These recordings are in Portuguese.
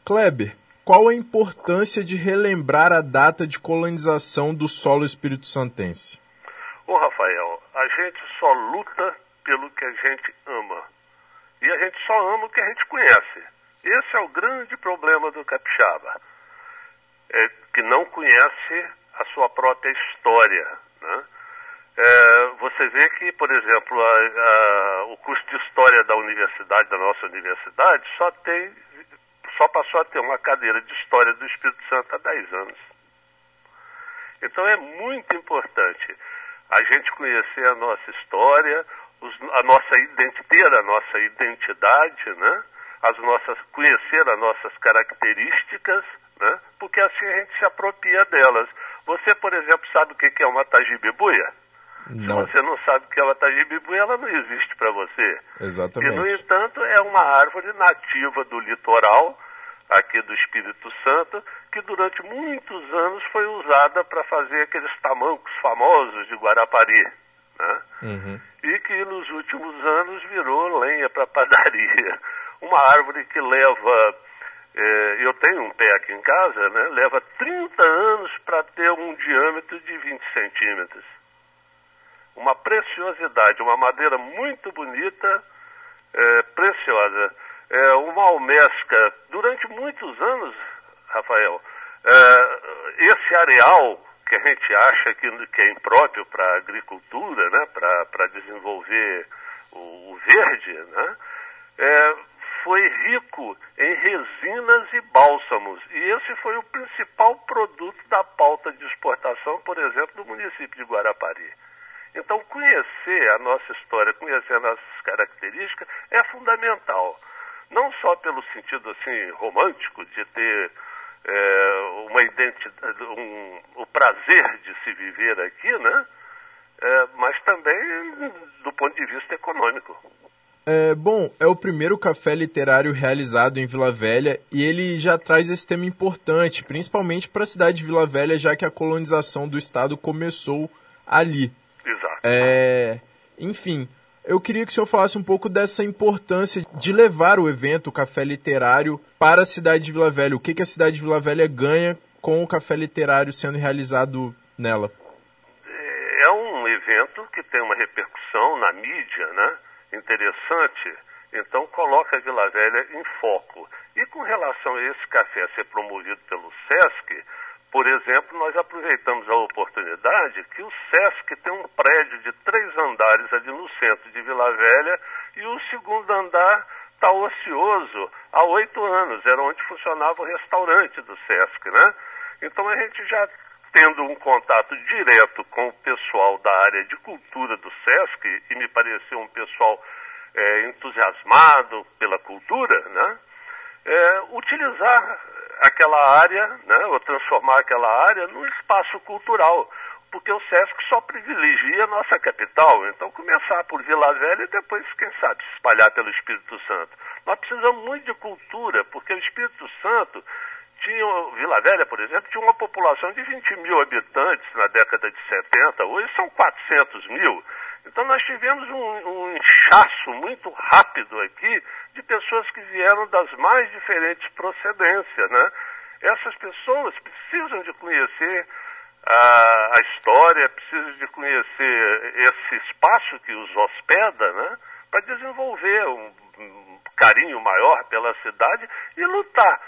Kleber, qual a importância de relembrar a data de colonização do solo espírito-santense? Ô Rafael, a gente só luta pelo que a gente ama. E a gente só ama o que a gente conhece. Esse é o grande problema do capixaba. É que não conhece a sua própria história, né? Você vê que, por exemplo, o curso de História da nossa universidade, só passou a ter uma cadeira de História do Espírito Santo há 10 anos. Então é muito importante a gente conhecer a nossa história, ter a nossa identidade, né? Conhecer as nossas características, né? Porque assim a gente se apropria delas. Você, por exemplo, sabe o que é uma tajibibuia? Não. Se você não sabe o que é uma tajibibuia, ela não existe para você. Exatamente. E, no entanto, é uma árvore nativa do litoral, aqui do Espírito Santo, que durante muitos anos foi usada para fazer aqueles tamancos famosos de Guarapari, né? Uhum. E que nos últimos anos virou lenha para padaria. Uma árvore que leva, eu tenho um pé aqui em casa, né? Leva 30 anos para ter um diâmetro de 20 centímetros. Uma preciosidade, uma madeira muito bonita, preciosa. Uma almesca, durante muitos anos, Rafael, esse areal que a gente acha que é impróprio para a agricultura, né, para desenvolver o verde, né, foi rico em resinas e bálsamos. E esse foi o principal produto da pauta de exportação, por exemplo, do município de Guarapari. Então, conhecer a nossa história, conhecer as nossas características é fundamental. Não só pelo sentido assim romântico de ter uma identidade, o prazer de se viver aqui, né? Mas também do ponto de vista econômico. Bom, é o primeiro café literário realizado em Vila Velha e ele já traz esse tema importante, principalmente para a cidade de Vila Velha, já que a colonização do estado começou ali. Exato. Enfim, eu queria que o senhor falasse um pouco dessa importância de levar o evento, o Café Literário, para a cidade de Vila Velha. O que a cidade de Vila Velha ganha com o Café Literário sendo realizado nela? É um evento que tem uma repercussão na mídia, né? Interessante. Então coloca a Vila Velha em foco. E com relação a esse café ser promovido pelo SESC, por exemplo, nós aproveitamos a oportunidade que o SESC tem um prédio de 3 andares ali no centro de Vila Velha e o segundo andar está ocioso há 8 anos. Era onde funcionava o restaurante do SESC, né? Então a gente já tendo um contato direto com o pessoal da área de cultura do SESC, e me pareceu um pessoal entusiasmado pela cultura, né? Utilizar aquela área, né, ou transformar aquela área num espaço cultural, porque o SESC só privilegia a nossa capital. Então começar por Vila Velha e depois, quem sabe, se espalhar pelo Espírito Santo. Nós precisamos muito de cultura, porque o Espírito Santo Vila Velha, por exemplo, tinha uma população de 20 mil habitantes na década de 70, hoje são 400 mil. Então nós tivemos um inchaço muito rápido aqui de pessoas que vieram das mais diferentes procedências, né? Essas pessoas precisam de conhecer a história, precisam de conhecer esse espaço que os hospeda, né? Para desenvolver um carinho maior pela cidade e lutar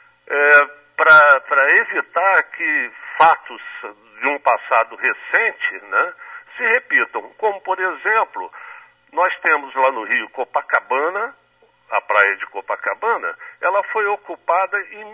para evitar que fatos de um passado recente, né, se repitam. Como, por exemplo, nós temos lá no Rio Copacabana, a praia de Copacabana, ela foi ocupada em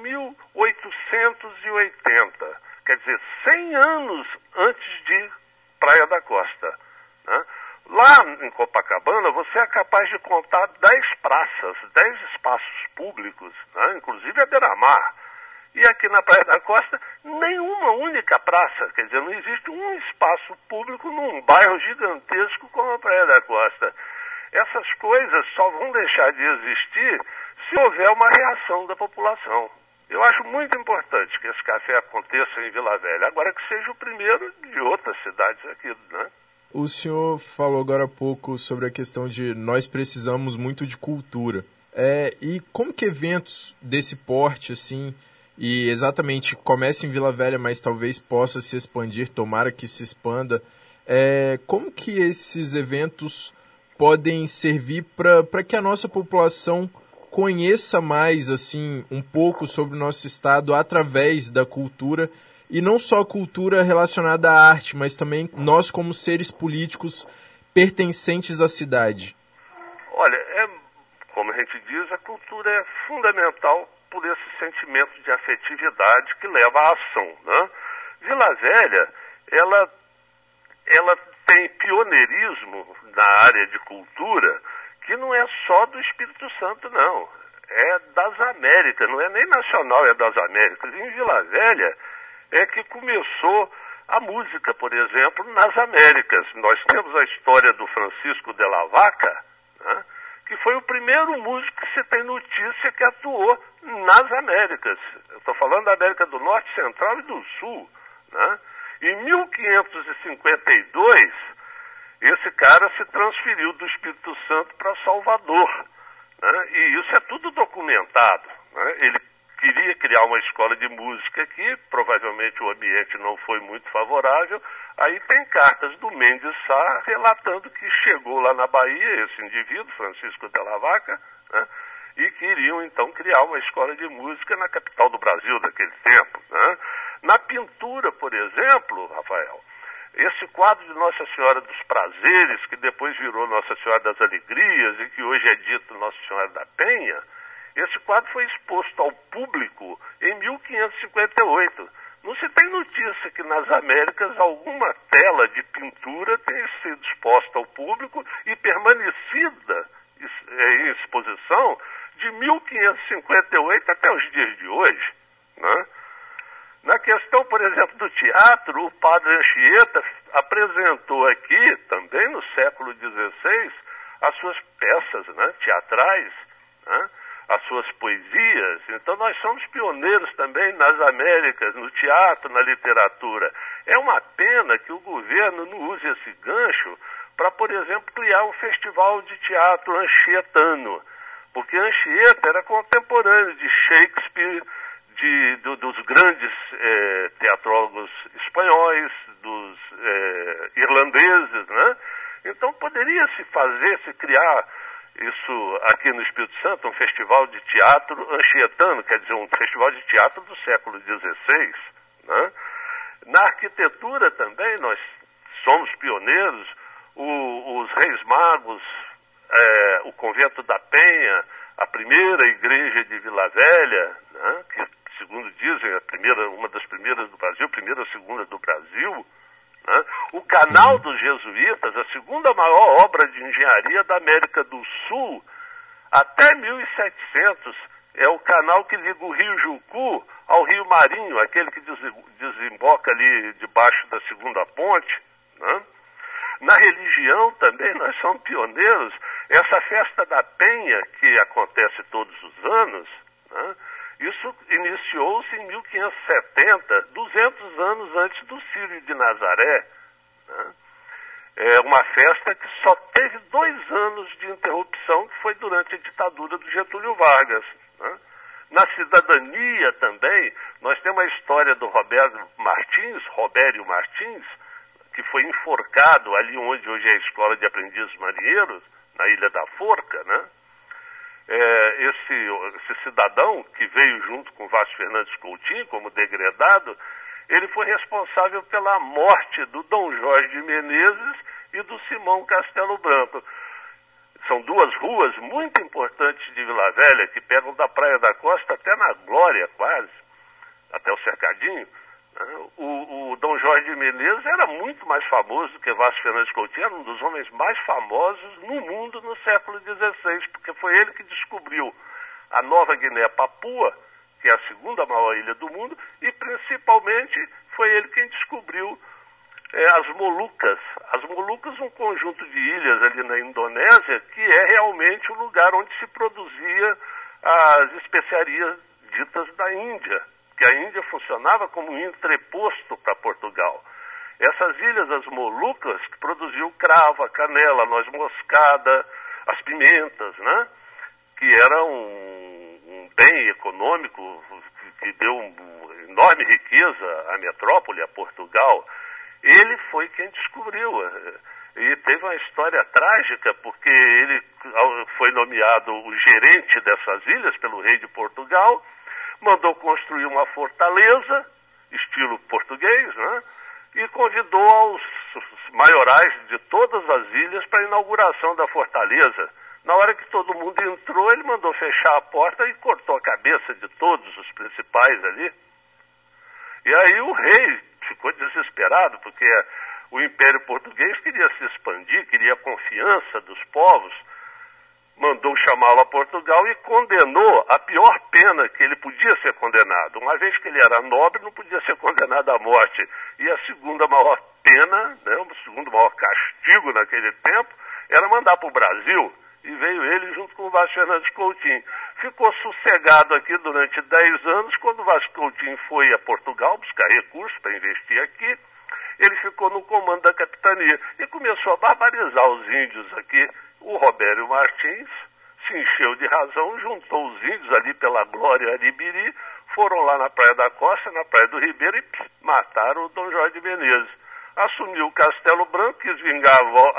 1880, quer dizer, 100 anos antes de Praia da Costa, né? Lá em Copacabana, você é capaz de contar 10 praças, 10 espaços públicos, né? Inclusive a beira-mar. E aqui na Praia da Costa, nenhuma única praça, quer dizer, não existe um espaço público num bairro gigantesco como a Praia da Costa. Essas coisas só vão deixar de existir se houver uma reação da população. Eu acho muito importante que esse café aconteça em Vila Velha, agora que seja o primeiro de outras cidades aqui, né? O senhor falou agora há pouco sobre a questão de nós precisamos muito de cultura. E como que eventos desse porte, assim, e exatamente começa em Vila Velha, mas talvez possa se expandir, tomara que se expanda, como que esses eventos podem servir para que a nossa população conheça mais, assim, um pouco sobre o nosso estado através da cultura, e não só cultura relacionada à arte, mas também nós como seres políticos pertencentes à cidade? Olha, como a gente diz, a cultura é fundamental por esse sentimento de afetividade que leva à ação, né? Vila Velha, ela tem pioneirismo na área de cultura que não é só do Espírito Santo, não. É das Américas, não é nem nacional, é das Américas. Em Vila Velha é que começou a música, por exemplo, nas Américas. Nós temos a história do Francisco de la Vaca, né, que foi o primeiro músico que se tem notícia que atuou nas Américas. Eu estou falando da América do Norte, Central e do Sul, né? Em 1552, esse cara se transferiu do Espírito Santo para Salvador, né? E isso é tudo documentado, né? Ele queria criar uma escola de música aqui, provavelmente o ambiente não foi muito favorável. Aí tem cartas do Mendes Sá relatando que chegou lá na Bahia esse indivíduo, Francisco de la Vaca, né? E queriam então criar uma escola de música na capital do Brasil daquele tempo, né? Na pintura, por exemplo, Rafael, esse quadro de Nossa Senhora dos Prazeres, que depois virou Nossa Senhora das Alegrias e que hoje é dito Nossa Senhora da Penha, esse quadro foi exposto ao público em 1558. Não se tem notícia que nas Américas alguma tela de pintura tenha sido exposta ao público e permanecida em exposição de 1558 até os dias de hoje, né? Na questão, por exemplo, do teatro, o padre Anchieta apresentou aqui, também no século XVI, as suas peças, né, teatrais, né, as suas poesias. Então nós somos pioneiros também nas Américas, no teatro, na literatura. É uma pena que o governo não use esse gancho para, por exemplo, criar um festival de teatro anchietano, porque Anchieta era contemporâneo de Shakespeare, dos grandes teatrólogos espanhóis, dos irlandeses, né? Então poderia-se se criar isso aqui no Espírito Santo, um festival de teatro anchietano, quer dizer, um festival de teatro do século XVI, né? Na arquitetura também nós somos pioneiros, os Reis Magos, o Convento da Penha, a primeira igreja de Vila Velha, né, que segundo dizem, uma das primeiras do Brasil, primeira ou segunda do Brasil, né? O Canal dos Jesuítas, a segunda maior obra de engenharia da América do Sul, até 1700, é o canal que liga o Rio Jucu ao Rio Marinho, aquele que desemboca ali debaixo da segunda ponte, né? Na religião também nós somos pioneiros. Essa festa da Penha, que acontece todos os anos, né? Isso iniciou-se em 1570, 200 anos antes do Círio de Nazaré, né? É uma festa que só teve 2 anos de interrupção, que foi durante a ditadura do Getúlio Vargas, né? Na cidadania também, nós temos a história do Robério Martins, que foi enforcado ali onde hoje é a Escola de Aprendizes Marinheiros, na Ilha da Forca, né? Esse cidadão que veio junto com Vasco Fernandes Coutinho como degredado, ele foi responsável pela morte do Dom Jorge de Menezes e do Simão Castelo Branco. São 2 ruas muito importantes de Vila Velha, que pegam da Praia da Costa até na Glória, quase, até o Cercadinho. O Dom Jorge de Menezes era muito mais famoso do que Vasco Fernandes Coutinho, era um dos homens mais famosos no mundo no século XVI, porque foi ele que descobriu a Nova Guiné-Papua, que é a segunda maior ilha do mundo, e principalmente foi ele quem descobriu as Molucas. As Molucas, um conjunto de ilhas ali na Indonésia, que é realmente o lugar onde se produzia as especiarias ditas da Índia, que a Índia funcionava como um entreposto para Portugal. Essas ilhas, as Molucas, que produziam cravo, a canela, a noz moscada, as pimentas, né? que era um bem econômico que deu enorme riqueza à metrópole, a Portugal. Ele foi quem descobriu. E teve uma história trágica, porque ele foi nomeado o gerente dessas ilhas pelo rei de Portugal, mandou construir uma fortaleza, estilo português, né? E convidou os maiorais de todas as ilhas para a inauguração da fortaleza. Na hora que todo mundo entrou, ele mandou fechar a porta e cortou a cabeça de todos os principais ali. E aí o rei ficou desesperado, porque o Império Português queria se expandir, queria a confiança dos povos, mandou chamá-lo a Portugal e condenou a pior pena que ele podia ser condenado. Uma vez que ele era nobre, não podia ser condenado à morte. E a segunda maior pena, né, o segundo maior castigo naquele tempo, era mandar para o Brasil. E veio ele junto com o Vasco Fernandes Coutinho. Ficou sossegado aqui durante 10 anos. Quando o Vasco Coutinho foi a Portugal buscar recursos para investir aqui, ele ficou no comando da capitania e começou a barbarizar os índios aqui. O Robério Martins se encheu de razão, juntou os índios ali pela Glória Aribiri, foram lá na Praia da Costa, na Praia do Ribeiro e mataram o Dom Jorge de Menezes. Assumiu o Castelo Branco, quis vingar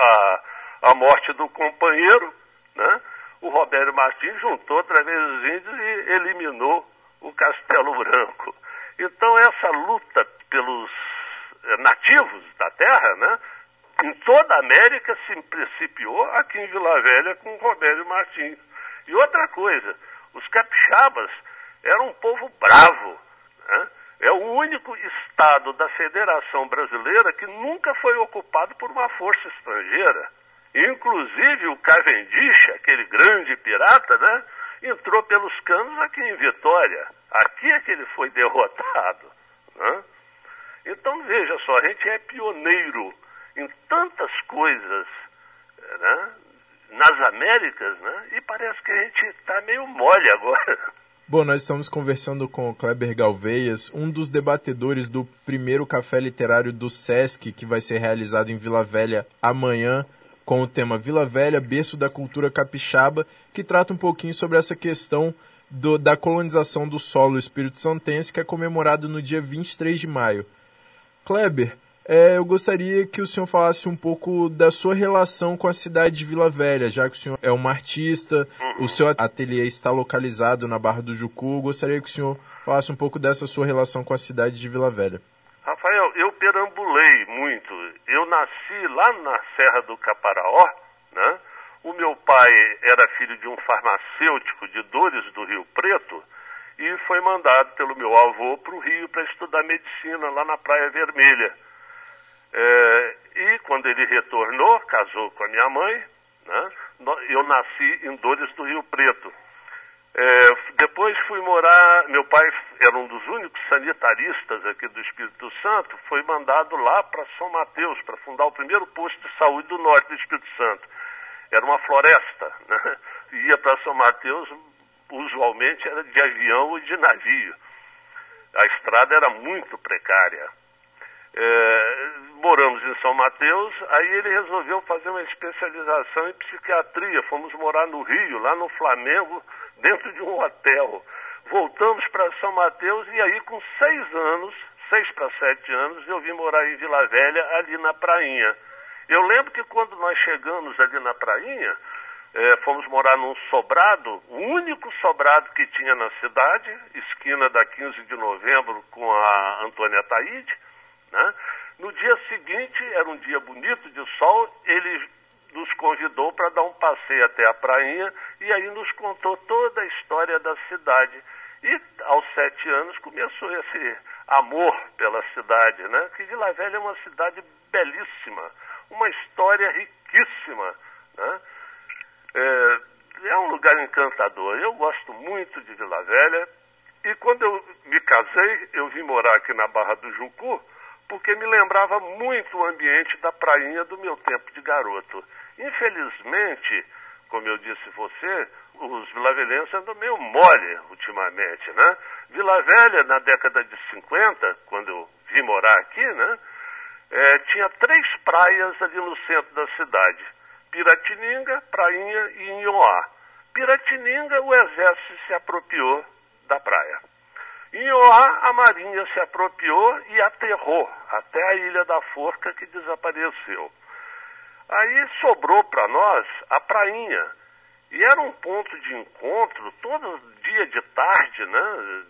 a morte do companheiro, né? O Robério Martins juntou outra vez os índios e eliminou o Castelo Branco. Então essa luta pelos nativos da terra, né, em toda a América se principiou aqui em Vila Velha com o Robério Martins. E outra coisa, os capixabas eram um povo bravo, né? É o único estado da Federação Brasileira que nunca foi ocupado por uma força estrangeira. Inclusive o Cavendish, aquele grande pirata, né, entrou pelos canos aqui em Vitória. Aqui é que ele foi derrotado, né? Então veja só, a gente é pioneiro em tantas coisas, né, nas Américas, né, e parece que a gente está meio mole agora. Bom, nós estamos conversando com o Kleber Galveias, um dos debatedores do primeiro Café Literário do Sesc, que vai ser realizado em Vila Velha amanhã, com o tema Vila Velha, berço da cultura capixaba, que trata um pouquinho sobre essa questão da colonização do solo espírito-santense, que é comemorado no dia 23 de maio. Kleber, eu gostaria que o senhor falasse um pouco da sua relação com a cidade de Vila Velha, já que o senhor é um artista, o seu ateliê está localizado na Barra do Jucu. Eu gostaria que o senhor falasse um pouco dessa sua relação com a cidade de Vila Velha. Rafael, eu perambulei muito. Eu nasci lá na Serra do Caparaó, né? O meu pai era filho de um farmacêutico de Dores do Rio Preto e foi mandado pelo meu avô para o Rio para estudar medicina lá na Praia Vermelha. E quando ele retornou, casou com a minha mãe, né? Eu nasci em Dores do Rio Preto. Depois fui morar, meu pai era um dos únicos sanitaristas aqui do Espírito Santo, foi mandado lá para São Mateus, para fundar o primeiro posto de saúde do norte do Espírito Santo. Era uma floresta, né? Ia para São Mateus, usualmente era de avião ou de navio. A estrada era muito precária. Moramos em São Mateus, aí ele resolveu fazer uma especialização em psiquiatria. Fomos morar no Rio, lá no Flamengo, dentro de um hotel. Voltamos para São Mateus e aí com 6 para 7 anos, eu vim morar em Vila Velha, ali na Prainha. Eu lembro que quando nós chegamos ali na Prainha, fomos morar num sobrado, o único sobrado que tinha na cidade, esquina da 15 de novembro com a Antônia Taíde, né? No dia seguinte, era um dia bonito de sol, ele nos convidou para dar um passeio até a Prainha e aí nos contou toda a história da cidade. E aos 7 anos começou esse amor pela cidade, né? Que Vila Velha é uma cidade belíssima, uma história riquíssima, né? É um lugar encantador. Eu gosto muito de Vila Velha e quando eu me casei, eu vim morar aqui na Barra do Jucu, porque me lembrava muito o ambiente da Prainha do meu tempo de garoto. Infelizmente, como eu disse você, os vilavelhenses andam meio mole ultimamente, né? Vila Velha, na década de 50, quando eu vim morar aqui, né? Tinha 3 praias ali no centro da cidade. Piratininga, Prainha e Inhoá. Piratininga, o Exército se apropriou da praia. Em Oá, a Marinha se apropriou e aterrou até a Ilha da Forca, que desapareceu. Aí sobrou para nós a prainha. E era um ponto de encontro, todo dia de tarde, né?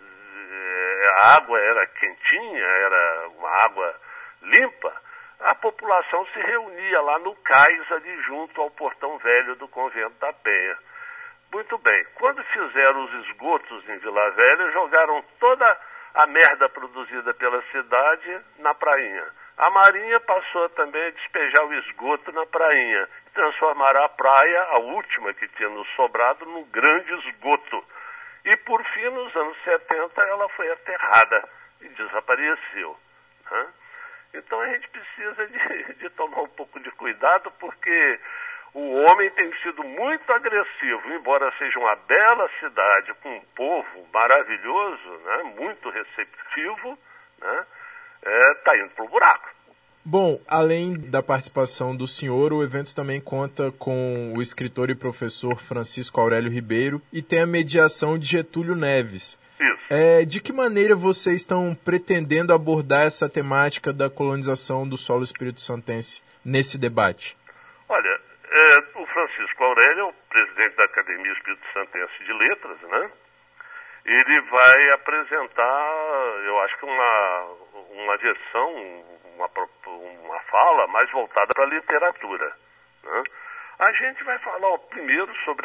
A água era quentinha, era uma água limpa. A população se reunia lá no cais, ali junto ao portão velho do Convento da Penha. Muito bem, quando fizeram os esgotos em Vila Velha, jogaram toda a merda produzida pela cidade na prainha. A Marinha passou também a despejar o esgoto na prainha, transformará a praia, a última que tinha nos sobrado, num grande esgoto. E por fim, nos anos 70, ela foi aterrada e desapareceu, né? Então a gente precisa de tomar um pouco de cuidado, porque o homem tem sido muito agressivo, embora seja uma bela cidade com um povo maravilhoso, né, muito receptivo, né, tá indo pro buraco. Bom, além da participação do senhor, o evento também conta com o escritor e professor Francisco Aurélio Ribeiro e tem a mediação de Getúlio Neves. Isso. De que maneira vocês estão pretendendo abordar essa temática da colonização do solo espírito-santense nesse debate? Olha, o Francisco Aurélio é o presidente da Academia Espírito-Santense de Letras, né? Ele vai apresentar, eu acho que uma versão, uma fala mais voltada para a literatura, né? A gente vai falar primeiro sobre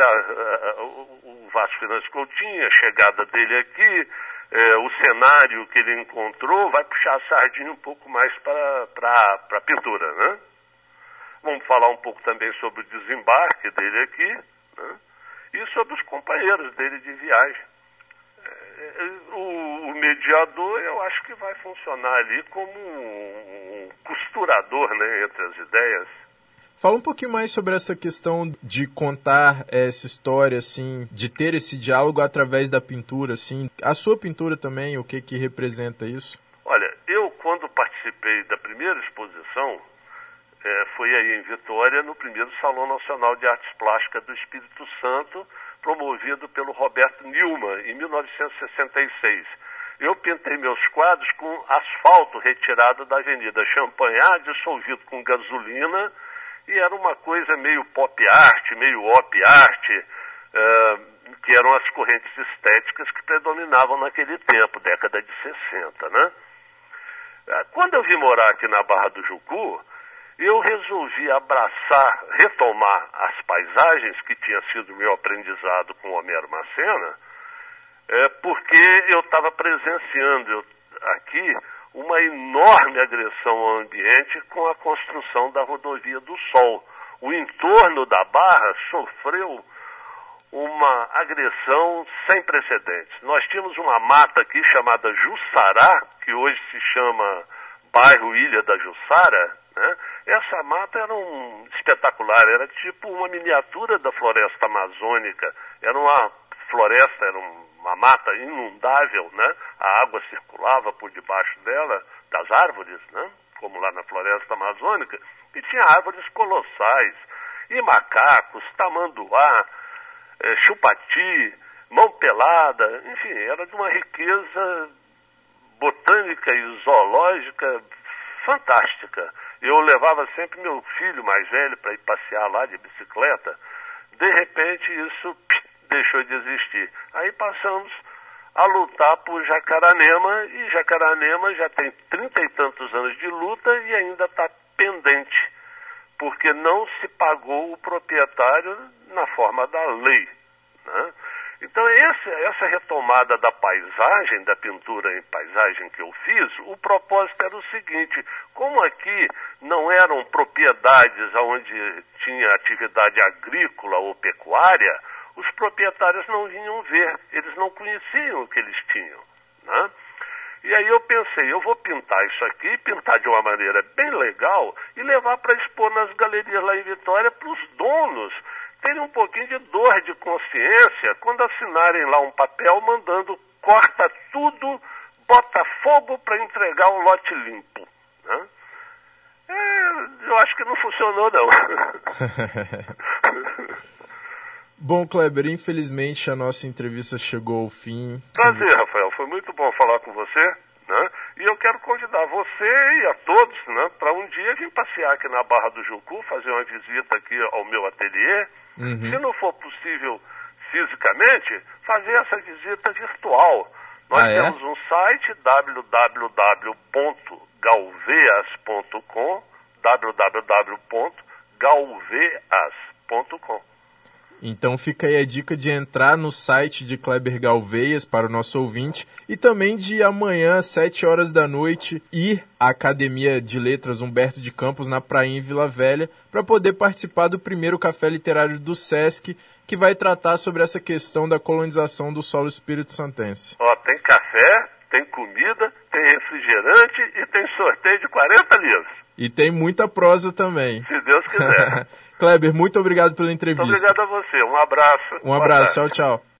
o Vasco Venâncio Coutinho, a chegada dele aqui, o cenário que ele encontrou, vai puxar a sardinha um pouco mais para a pintura, né? Vamos falar um pouco também sobre o desembarque dele aqui, né? E sobre os companheiros dele de viagem. O mediador, eu acho que vai funcionar ali como um costurador, né, entre as ideias. Fala um pouquinho mais sobre essa questão de contar essa história, assim, de ter esse diálogo através da pintura, assim. A sua pintura também, o que representa isso? Olha, eu quando participei da primeira exposição, foi aí em Vitória, no primeiro Salão Nacional de Artes Plásticas do Espírito Santo, promovido pelo Roberto Nilman, em 1966. Eu pintei meus quadros com asfalto retirado da Avenida Champagnat, dissolvido com gasolina, e era uma coisa meio pop art, meio op art, que eram as correntes estéticas que predominavam naquele tempo, década de 60, né? Quando eu vim morar aqui na Barra do Jucu, eu resolvi retomar as paisagens que tinha sido meu aprendizado com Homero Macena, porque eu estava presenciando aqui uma enorme agressão ao ambiente com a construção da Rodovia do Sol. O entorno da Barra sofreu uma agressão sem precedentes. Nós tínhamos uma mata aqui chamada Jussará, que hoje se chama bairro Ilha da Jussara, né? Essa mata era espetacular, era tipo uma miniatura da floresta amazônica, era uma floresta, era uma mata inundável, né? A água circulava por debaixo dela, das árvores, né? Como lá na floresta amazônica, e tinha árvores colossais, e macacos, tamanduá, chupati, mão pelada, enfim, era de uma riqueza botânica e zoológica fantástica. Eu levava sempre meu filho mais velho para ir passear lá de bicicleta. De repente isso deixou de existir. Aí passamos a lutar por Jacaranema, e Jacaranema já tem 30 e tantos anos de luta e ainda está pendente, porque não se pagou o proprietário na forma da lei, né? Então essa retomada da paisagem, da pintura em paisagem que eu fiz, o propósito era o seguinte: como aqui não eram propriedades onde tinha atividade agrícola ou pecuária, os proprietários não vinham ver, eles não conheciam o que eles tinham, né? E aí eu pensei, eu vou pintar isso aqui, pintar de uma maneira bem legal e levar para expor nas galerias lá em Vitória para os donos terem um pouquinho de dor de consciência quando assinarem lá um papel mandando corta tudo, bota fogo para entregar o lote limpo, né? Eu acho que não funcionou, não. Bom, Kleber, infelizmente a nossa entrevista chegou ao fim. Prazer, Rafael. Foi muito bom falar com você, né? E eu quero convidar você e a todos, né, para um dia vir passear aqui na Barra do Jucu, fazer uma visita aqui ao meu ateliê. Se não for possível fisicamente, fazer essa visita virtual. Nós temos um site, www.galveas.com, www.galveas.com. Então fica aí a dica de entrar no site de Kleber Galveias para o nosso ouvinte e também de amanhã, às 7 horas da noite, ir à Academia de Letras Humberto de Campos, na Prainha, em Vila Velha, para poder participar do primeiro Café Literário do Sesc, que vai tratar sobre essa questão da colonização do solo espírito-santense. Ó, tem café, tem comida, tem refrigerante e tem sorteio de 40 livros. E tem muita prosa também. Se Deus quiser. Kleber, muito obrigado pela entrevista. Muito obrigado a você. Um abraço. Um abraço. Tchau, tchau.